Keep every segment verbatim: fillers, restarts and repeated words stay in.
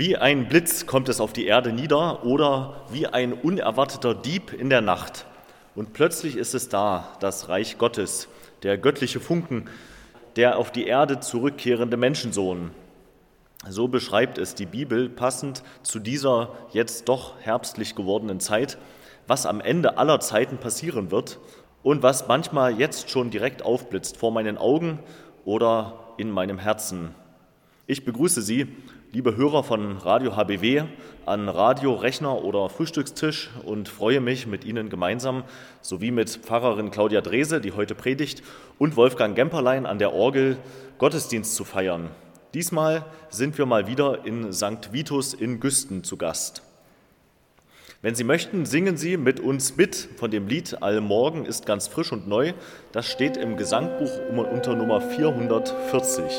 Wie ein Blitz kommt es auf die Erde nieder oder wie ein unerwarteter Dieb in der Nacht. Und plötzlich ist es da, das Reich Gottes, der göttliche Funken, der auf die Erde zurückkehrende Menschensohn. So beschreibt es die Bibel passend zu dieser jetzt doch herbstlich gewordenen Zeit, was am Ende aller Zeiten passieren wird und was manchmal jetzt schon direkt aufblitzt vor meinen Augen oder in meinem Herzen. Ich begrüße Sie, liebe Hörer von Radio H B W, an Radio, Rechner oder Frühstückstisch und freue mich, mit Ihnen gemeinsam sowie mit Pfarrerin Claudia Drese, die heute predigt, und Wolfgang Gemperlein an der Orgel Gottesdienst zu feiern. Diesmal sind wir mal wieder in Sankt Vitus in Güsten zu Gast. Wenn Sie möchten, singen Sie mit uns mit von dem Lied Allmorgen ist ganz frisch und neu. Das steht im Gesangbuch unter Nummer vierhundertvierzig.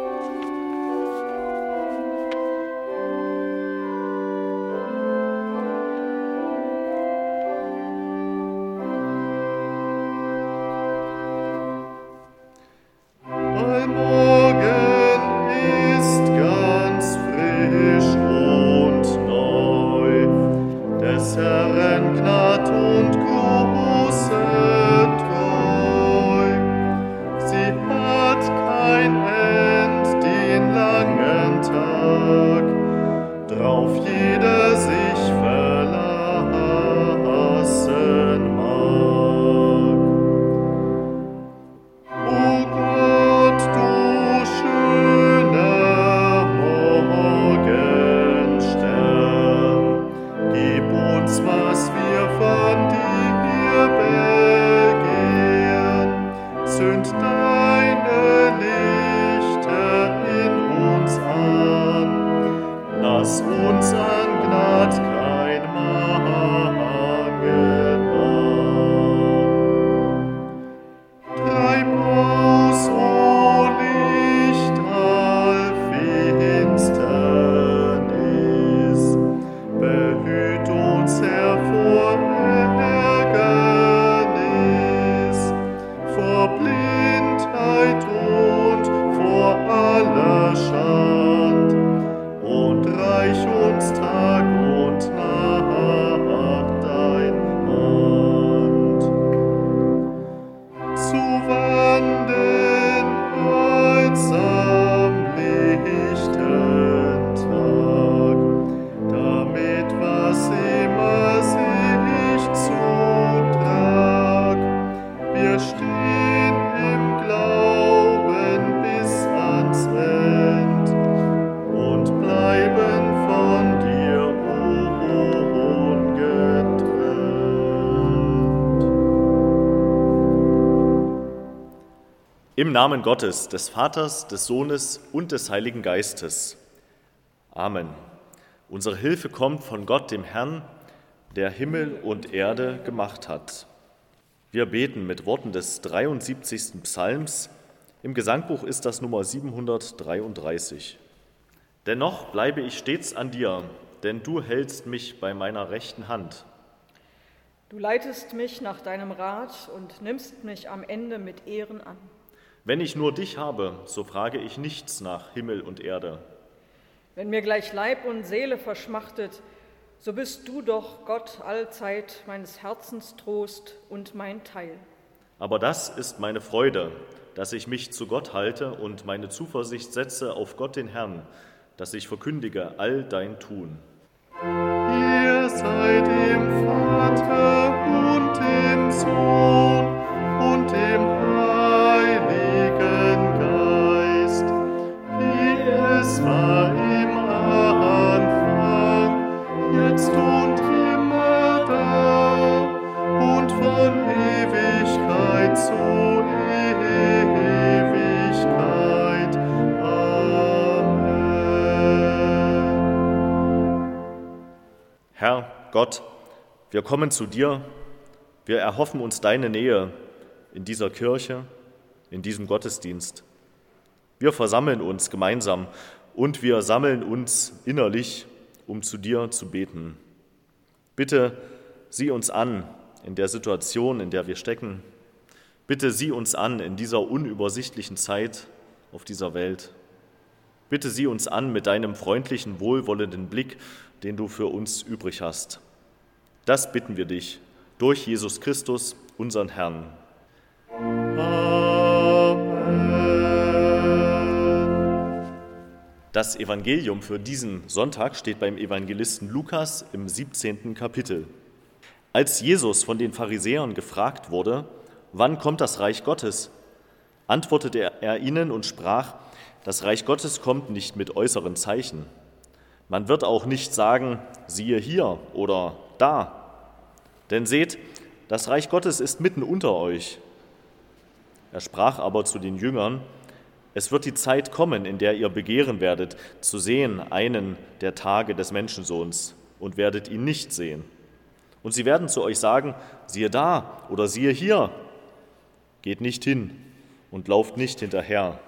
Im Namen Gottes, des Vaters, des Sohnes und des Heiligen Geistes. Amen. Unsere Hilfe kommt von Gott, dem Herrn, der Himmel und Erde gemacht hat. Wir beten mit Worten des dreiundsiebzigsten Psalms. Im Gesangbuch ist das Nummer siebenhundertdreiunddreißig. Dennoch bleibe ich stets an dir, denn du hältst mich bei meiner rechten Hand. Du leitest mich nach deinem Rat und nimmst mich am Ende mit Ehren an. Wenn ich nur dich habe, so frage ich nichts nach Himmel und Erde. Wenn mir gleich Leib und Seele verschmachtet, so bist du doch, Gott, allzeit meines Herzens Trost und mein Teil. Aber das ist meine Freude, dass ich mich zu Gott halte und meine Zuversicht setze auf Gott den Herrn, dass ich verkündige all dein Tun. Ihr seid dem Vater und dem Sohn und dem Heiligen Geist, wie es war im Anfang, jetzt und immer da und von Ewigkeit zu Ewigkeit. Amen. Herr Gott, wir kommen zu dir, wir erhoffen uns deine Nähe in dieser Kirche, in diesem Gottesdienst. Wir versammeln uns gemeinsam und wir sammeln uns innerlich, um zu dir zu beten. Bitte sieh uns an in der Situation, in der wir stecken. Bitte sieh uns an in dieser unübersichtlichen Zeit auf dieser Welt. Bitte sieh uns an mit deinem freundlichen, wohlwollenden Blick, den du für uns übrig hast. Das bitten wir dich durch Jesus Christus, unseren Herrn. Amen. Das Evangelium für diesen Sonntag steht beim Evangelisten Lukas im siebzehnten Kapitel. Als Jesus von den Pharisäern gefragt wurde, wann kommt das Reich Gottes, antwortete er ihnen und sprach, das Reich Gottes kommt nicht mit äußeren Zeichen. Man wird auch nicht sagen, siehe hier oder da. Denn seht, das Reich Gottes ist mitten unter euch. Er sprach aber zu den Jüngern, es wird die Zeit kommen, in der ihr begehren werdet, zu sehen einen der Tage des Menschensohns und werdet ihn nicht sehen. Und sie werden zu euch sagen, siehe da oder siehe hier. Geht nicht hin und lauft nicht hinterher.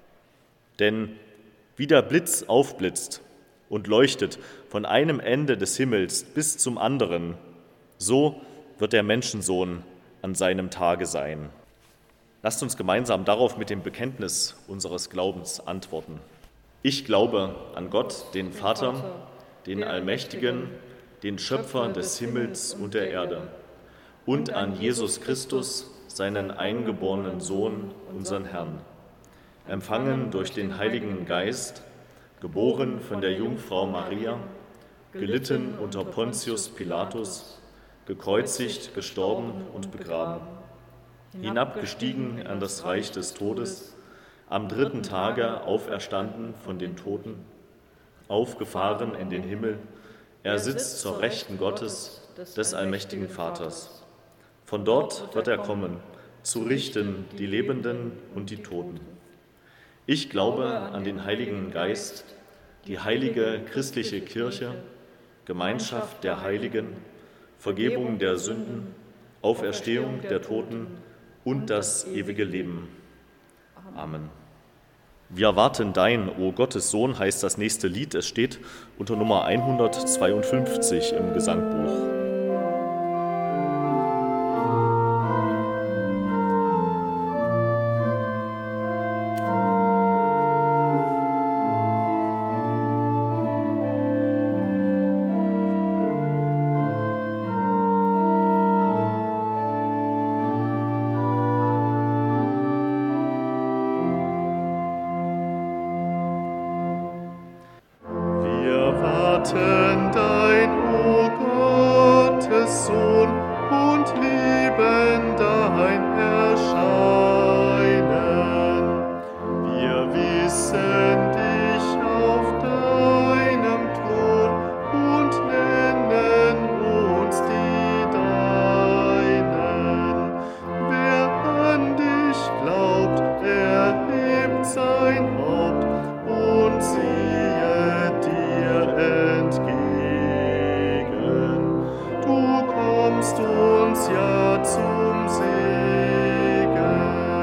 Denn wie der Blitz aufblitzt und leuchtet von einem Ende des Himmels bis zum anderen, so wird der Menschensohn an seinem Tage sein. Lasst uns gemeinsam darauf mit dem Bekenntnis unseres Glaubens antworten. Ich glaube an Gott, den Vater, den Allmächtigen, den Schöpfer des Himmels und der Erde, und an Jesus Christus, seinen eingeborenen Sohn, unseren Herrn, empfangen durch den Heiligen Geist, geboren von der Jungfrau Maria, gelitten unter Pontius Pilatus, gekreuzigt, gestorben und begraben, hinabgestiegen an das Reich des Todes, am dritten Tage auferstanden von den Toten, aufgefahren in den Himmel, er sitzt zur Rechten Gottes, des allmächtigen Vaters. Von dort wird er kommen, zu richten die Lebenden und die Toten. Ich glaube an den Heiligen Geist, die heilige christliche Kirche, Gemeinschaft der Heiligen, Vergebung der Sünden, Auferstehung der Toten und das ewige Leben. Amen. Wir erwarten dein, o Gottes Sohn, heißt das nächste Lied. Es steht unter Nummer hundertzweiundfünfzig im Gesangbuch. Dein, o Gottes Sohn, und lieben dein Erscheinen. Wir wissen dich auf deinem Thron und nennen uns die Deinen. Wer an dich glaubt, erhebt sein Haupt und siehe dir entgegen. Du kommst uns ja zum Segen.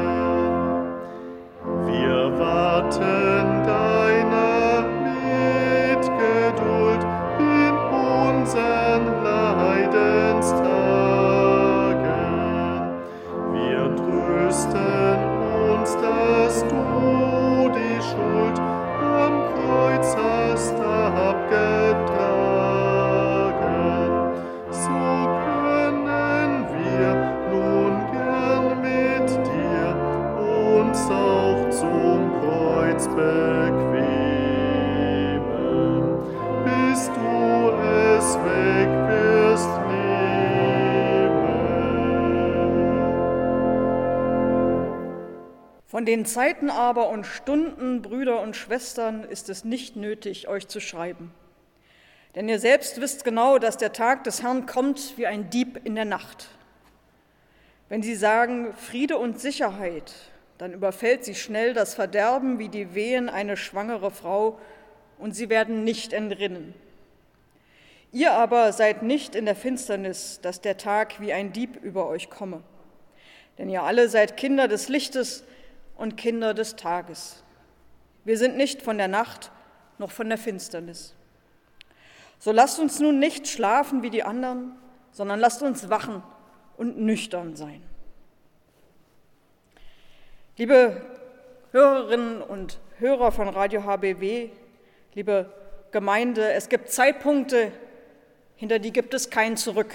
Wir warten deiner Mitgeduld in unseren Leidenstagen. Wir trösten uns, dass du die Schuld am Kreuz hast abgetragen. So können wir nun gern mit dir uns auch zum Kreuz bequemen, bis du es weg wirst nehmen. Von den Zeiten aber und Stunden, Brüder und Schwestern, ist es nicht nötig, euch zu schreiben. Denn ihr selbst wisst genau, dass der Tag des Herrn kommt wie ein Dieb in der Nacht. Wenn sie sagen Friede und Sicherheit, dann überfällt sie schnell das Verderben wie die Wehen eine schwangere Frau, und sie werden nicht entrinnen. Ihr aber seid nicht in der Finsternis, dass der Tag wie ein Dieb über euch komme. Denn ihr alle seid Kinder des Lichtes und Kinder des Tages. Wir sind nicht von der Nacht noch von der Finsternis. So lasst uns nun nicht schlafen wie die anderen, sondern lasst uns wachen und nüchtern sein. Liebe Hörerinnen und Hörer von Radio H B W, liebe Gemeinde, es gibt Zeitpunkte, hinter die gibt es kein Zurück.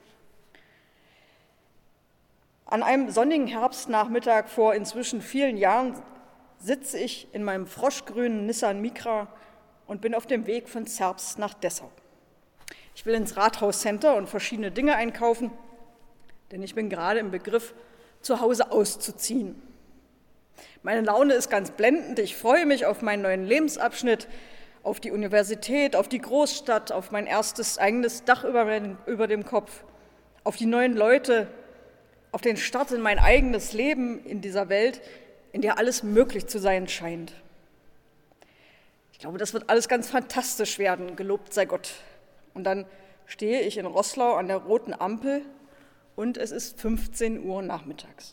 An einem sonnigen Herbstnachmittag vor inzwischen vielen Jahren sitze ich in meinem froschgrünen Nissan Micra und bin auf dem Weg von Zerbst nach Dessau. Ich will ins Rathauscenter und verschiedene Dinge einkaufen, denn ich bin gerade im Begriff, zu Hause auszuziehen. Meine Laune ist ganz blendend. Ich freue mich auf meinen neuen Lebensabschnitt, auf die Universität, auf die Großstadt, auf mein erstes eigenes Dach über, mein, über dem Kopf, auf die neuen Leute, auf den Start in mein eigenes Leben in dieser Welt, in der alles möglich zu sein scheint. Ich glaube, das wird alles ganz fantastisch werden, gelobt sei Gott. Und dann stehe ich in Roßlau an der roten Ampel und es ist fünfzehn Uhr nachmittags.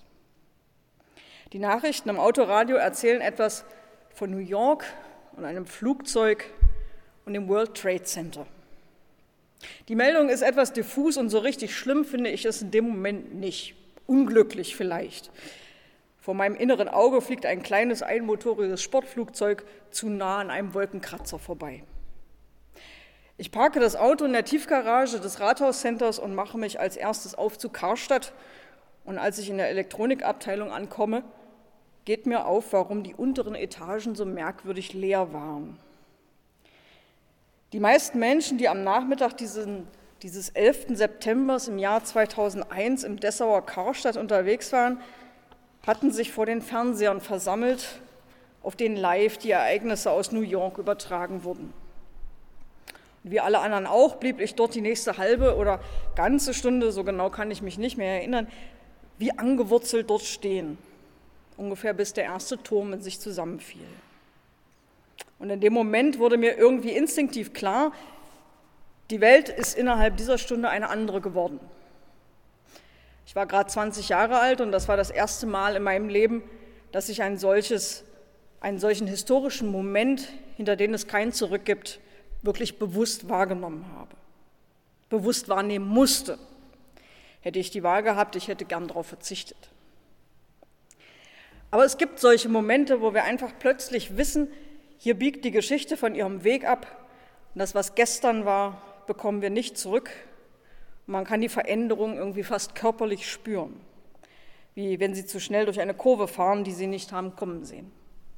Die Nachrichten im Autoradio erzählen etwas von New York und einem Flugzeug und dem World Trade Center. Die Meldung ist etwas diffus und so richtig schlimm finde ich es in dem Moment nicht. Unglücklich vielleicht. Vor meinem inneren Auge fliegt ein kleines einmotoriges Sportflugzeug zu nah an einem Wolkenkratzer vorbei. Ich parke das Auto in der Tiefgarage des Rathauscenters und mache mich als erstes auf zu Karstadt. Und als ich in der Elektronikabteilung ankomme, geht mir auf, warum die unteren Etagen so merkwürdig leer waren. Die meisten Menschen, die am Nachmittag diesen, dieses elften Septembers im Jahr zweitausendeins im Dessauer Karstadt unterwegs waren, hatten sich vor den Fernsehern versammelt, auf denen live die Ereignisse aus New York übertragen wurden. Und wie alle anderen auch, blieb ich dort die nächste halbe oder ganze Stunde, so genau kann ich mich nicht mehr erinnern, wie angewurzelt dort stehen, ungefähr bis der erste Turm in sich zusammenfiel. Und in dem Moment wurde mir irgendwie instinktiv klar, die Welt ist innerhalb dieser Stunde eine andere geworden. Ich war gerade zwanzig Jahre alt und das war das erste Mal in meinem Leben, dass ich ein solches, einen solchen historischen Moment, hinter den es kein Zurück gibt, wirklich bewusst wahrgenommen habe, bewusst wahrnehmen musste. Hätte ich die Wahl gehabt, ich hätte gern darauf verzichtet. Aber es gibt solche Momente, wo wir einfach plötzlich wissen, hier biegt die Geschichte von ihrem Weg ab und das, was gestern war, bekommen wir nicht zurück. Und man kann die Veränderung irgendwie fast körperlich spüren, wie wenn Sie zu schnell durch eine Kurve fahren, die Sie nicht haben kommen sehen.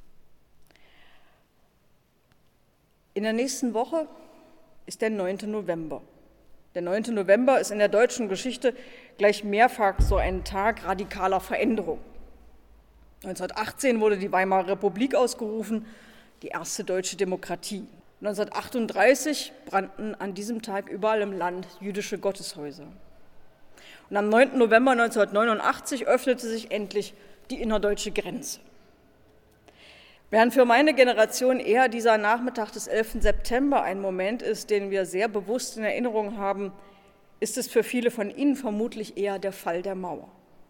In der nächsten Woche ist der neunte November. Der neunte November ist in der deutschen Geschichte gleich mehrfach so ein Tag radikaler Veränderung. neunzehnhundertachtzehn wurde die Weimarer Republik ausgerufen, die erste deutsche Demokratie. neunzehnhundertachtunddreißig brannten an diesem Tag überall im Land jüdische Gotteshäuser. Und am neunten November neunzehnhundertneunundachtzig öffnete sich endlich die innerdeutsche Grenze. Während für meine Generation eher dieser Nachmittag des elften September ein Moment ist, den wir sehr bewusst in Erinnerung haben, ist es für viele von Ihnen vermutlich eher der Fall der Mauer.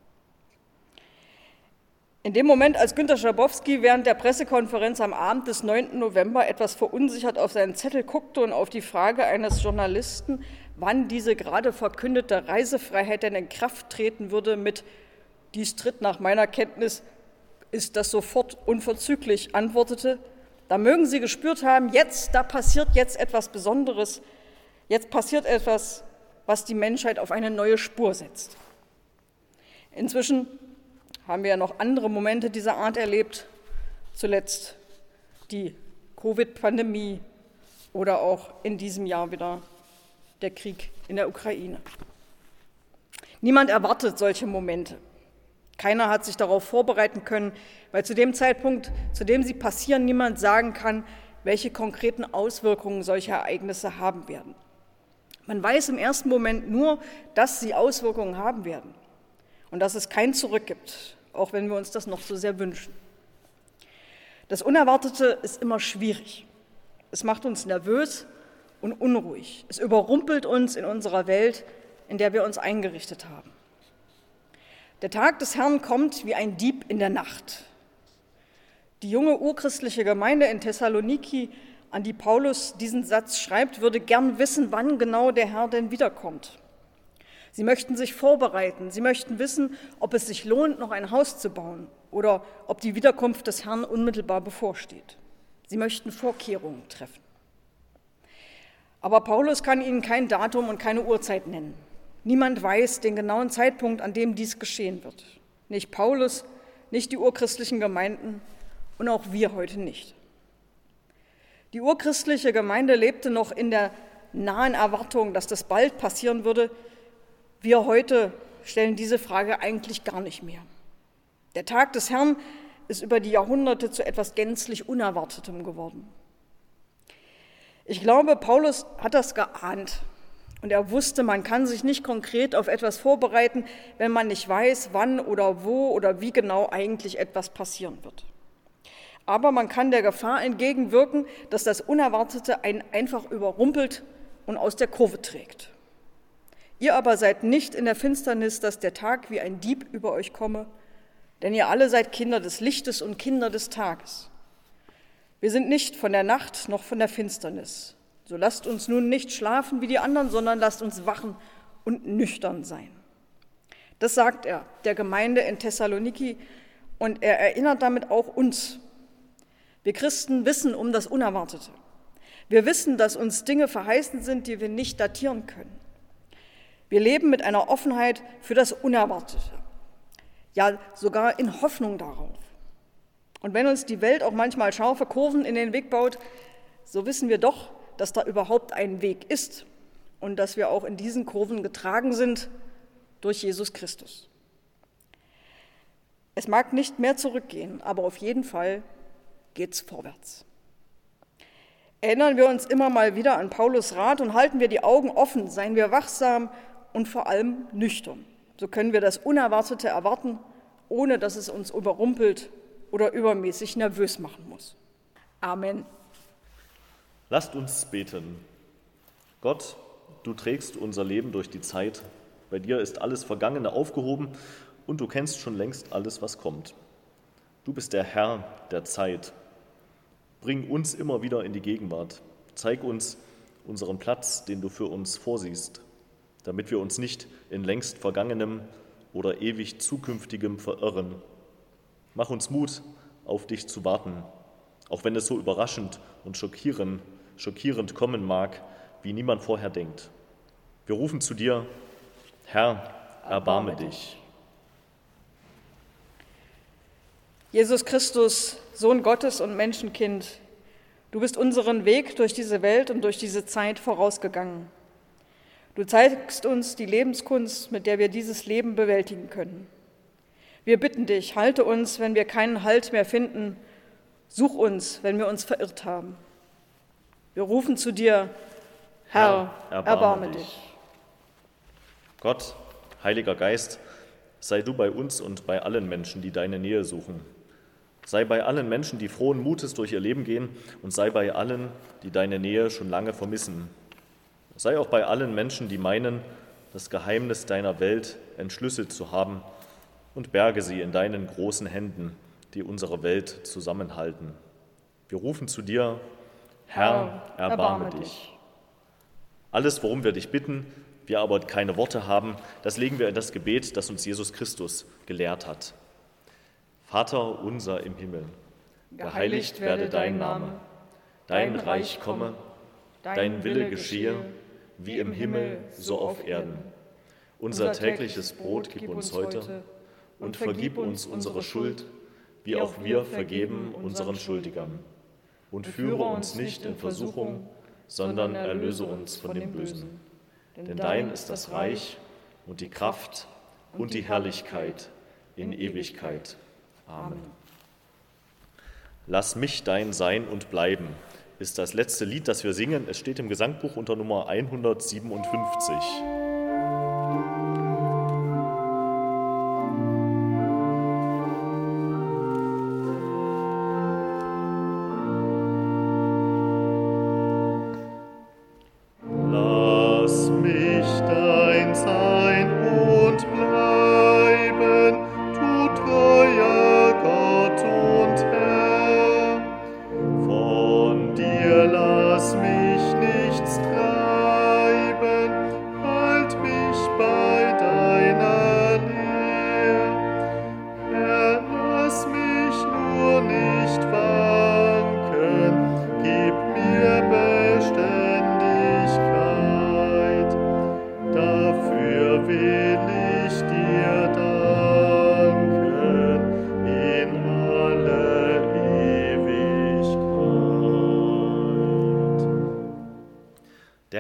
In dem Moment, als Günter Schabowski während der Pressekonferenz am Abend des neunten November etwas verunsichert auf seinen Zettel guckte und auf die Frage eines Journalisten, wann diese gerade verkündete Reisefreiheit denn in Kraft treten würde, mit „Dies tritt nach meiner Kenntnis, ist das sofort unverzüglich“, antwortete, da mögen Sie gespürt haben, jetzt, da passiert jetzt etwas Besonderes, jetzt passiert etwas, was die Menschheit auf eine neue Spur setzt. Inzwischen haben wir ja noch andere Momente dieser Art erlebt, zuletzt die Covid-Pandemie oder auch in diesem Jahr wieder der Krieg in der Ukraine. Niemand erwartet solche Momente. Keiner hat sich darauf vorbereiten können, weil zu dem Zeitpunkt, zu dem sie passieren, niemand sagen kann, welche konkreten Auswirkungen solche Ereignisse haben werden. Man weiß im ersten Moment nur, dass sie Auswirkungen haben werden und dass es kein Zurück gibt, auch wenn wir uns das noch so sehr wünschen. Das Unerwartete ist immer schwierig. Es macht uns nervös und unruhig. Es überrumpelt uns in unserer Welt, in der wir uns eingerichtet haben. Der Tag des Herrn kommt wie ein Dieb in der Nacht. Die junge urchristliche Gemeinde in Thessaloniki, an die Paulus diesen Satz schreibt, würde gern wissen, wann genau der Herr denn wiederkommt. Sie möchten sich vorbereiten. Sie möchten wissen, ob es sich lohnt, noch ein Haus zu bauen oder ob die Wiederkunft des Herrn unmittelbar bevorsteht. Sie möchten Vorkehrungen treffen. Aber Paulus kann ihnen kein Datum und keine Uhrzeit nennen. Niemand weiß den genauen Zeitpunkt, an dem dies geschehen wird. Nicht Paulus, nicht die urchristlichen Gemeinden und auch wir heute nicht. Die urchristliche Gemeinde lebte noch in der nahen Erwartung, dass das bald passieren würde. Wir heute stellen diese Frage eigentlich gar nicht mehr. Der Tag des Herrn ist über die Jahrhunderte zu etwas gänzlich Unerwartetem geworden. Ich glaube, Paulus hat das geahnt und er wusste, man kann sich nicht konkret auf etwas vorbereiten, wenn man nicht weiß, wann oder wo oder wie genau eigentlich etwas passieren wird. Aber man kann der Gefahr entgegenwirken, dass das Unerwartete einen einfach überrumpelt und aus der Kurve trägt. Ihr aber seid nicht in der Finsternis, dass der Tag wie ein Dieb über euch komme, denn ihr alle seid Kinder des Lichtes und Kinder des Tages. Wir sind nicht von der Nacht noch von der Finsternis. So lasst uns nun nicht schlafen wie die anderen, sondern lasst uns wachen und nüchtern sein. Das sagt er der Gemeinde in Thessaloniki und er erinnert damit auch uns. Wir Christen wissen um das Unerwartete. Wir wissen, dass uns Dinge verheißen sind, die wir nicht datieren können. Wir leben mit einer Offenheit für das Unerwartete, ja sogar in Hoffnung darauf. Und wenn uns die Welt auch manchmal scharfe Kurven in den Weg baut, so wissen wir doch, dass da überhaupt ein Weg ist und dass wir auch in diesen Kurven getragen sind durch Jesus Christus. Es mag nicht mehr zurückgehen, aber auf jeden Fall geht's vorwärts. Erinnern wir uns immer mal wieder an Paulus' Rat und halten wir die Augen offen, seien wir wachsam und vor allem nüchtern. So können wir das Unerwartete erwarten, ohne dass es uns überrumpelt oder übermäßig nervös machen muss. Amen. Lasst uns beten. Gott, du trägst unser Leben durch die Zeit. Bei dir ist alles Vergangene aufgehoben und du kennst schon längst alles, was kommt. Du bist der Herr der Zeit. Bring uns immer wieder in die Gegenwart. Zeig uns unseren Platz, den du für uns vorsiehst, damit wir uns nicht in längst Vergangenem oder ewig Zukünftigem verirren. Mach uns Mut, auf dich zu warten, auch wenn es so überraschend und schockierend, schockierend kommen mag, wie niemand vorher denkt. Wir rufen zu dir, Herr, erbarme dich. Jesus Christus, Sohn Gottes und Menschenkind, du bist unseren Weg durch diese Welt und durch diese Zeit vorausgegangen. Du zeigst uns die Lebenskunst, mit der wir dieses Leben bewältigen können. Wir bitten dich, halte uns, wenn wir keinen Halt mehr finden, such uns, wenn wir uns verirrt haben. Wir rufen zu dir, Herr, Herr, erbarme, erbarme dich. dich. Gott, Heiliger Geist, sei du bei uns und bei allen Menschen, die deine Nähe suchen. Sei bei allen Menschen, die frohen Mutes durch ihr Leben gehen, und sei bei allen, die deine Nähe schon lange vermissen. Sei auch bei allen Menschen, die meinen, das Geheimnis deiner Welt entschlüsselt zu haben, und berge sie in deinen großen Händen, die unsere Welt zusammenhalten. Wir rufen zu dir, Herr, erbarme, erbarme dich. dich. Alles, worum wir dich bitten, wir aber keine Worte haben, das legen wir in das Gebet, das uns Jesus Christus gelehrt hat. Vater unser im Himmel, geheiligt werde dein Name, dein Reich komme, dein Wille geschehe, wie im Himmel, so auf Erden. Unser tägliches Brot gib uns heute und vergib uns unsere Schuld, wie auch wir vergeben unseren Schuldigern. Und führe uns nicht in Versuchung, sondern erlöse uns von dem Bösen. Denn dein ist das Reich und die Kraft und die Herrlichkeit in Ewigkeit. Amen. Lass mich dein sein und bleiben, ist das letzte Lied, das wir singen. Es steht im Gesangbuch unter Nummer hundertsiebenundfünfzig. Lass mich nichts treiben,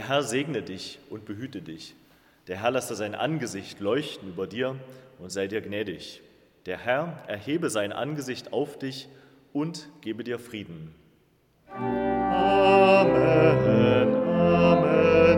Herr segne dich und behüte dich. Der Herr lasse sein Angesicht leuchten über dir und sei dir gnädig. Der Herr erhebe sein Angesicht auf dich und gebe dir Frieden. Amen, Amen.